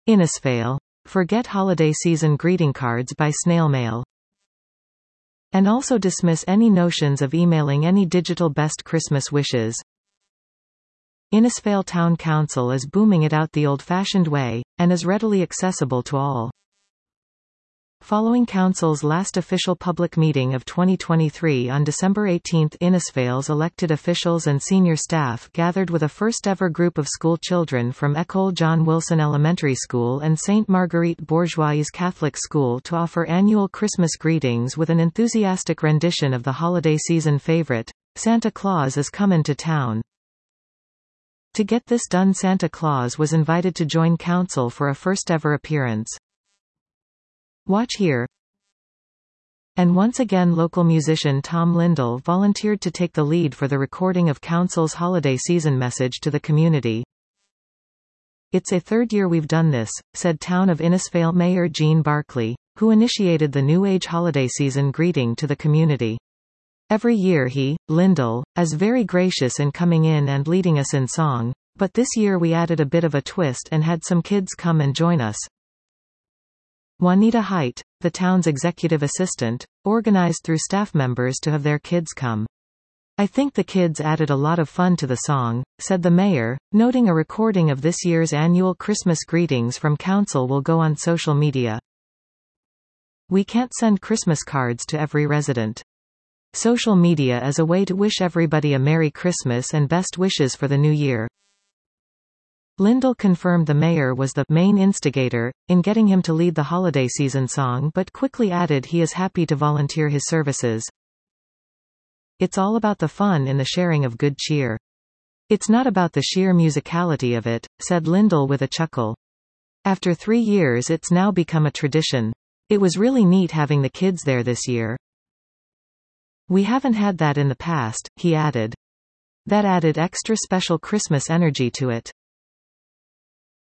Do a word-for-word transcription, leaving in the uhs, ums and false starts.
Innisfail. Forget holiday season greeting cards by snail mail. And also dismiss any notions of emailing any digital best Christmas wishes. Innisfail Town Council is booming it out the old-fashioned way, and is readily accessible to all. Following Council's last official public meeting of twenty twenty-three on December eighteenth, Innisfail's elected officials and senior staff gathered with a first-ever group of school children from École John Wilson Elementary School and Sainte Marguerite Bourgeoise Catholic School to offer annual Christmas greetings with an enthusiastic rendition of the holiday season favorite, Santa Claus is Comin' to Town. To get this done, Santa Claus was invited to join Council for a first-ever appearance. Watch here. And once again local musician Tom Lindell volunteered to take the lead for the recording of Council's holiday season message to the community. It's a third year we've done this, said Town of Innisfail Mayor Jean Barclay, who initiated the New Age holiday season greeting to the community. Every year he, Lindell, is very gracious in coming in and leading us in song, but this year we added a bit of a twist and had some kids come and join us. Juanita Height, the town's executive assistant, organized through staff members to have their kids come. I think the kids added a lot of fun to the song, said the mayor, noting a recording of this year's annual Christmas greetings from Council will go on social media. We can't send Christmas cards to every resident. Social media is a way to wish everybody a Merry Christmas and best wishes for the new year. Lindell confirmed the mayor was the main instigator in getting him to lead the holiday season song, but quickly added he is happy to volunteer his services. It's all about the fun in the sharing of good cheer. It's not about the sheer musicality of it, said Lindell with a chuckle. After three years it's now become a tradition. It was really neat having the kids there this year. We haven't had that in the past, he added. That added extra special Christmas energy to it.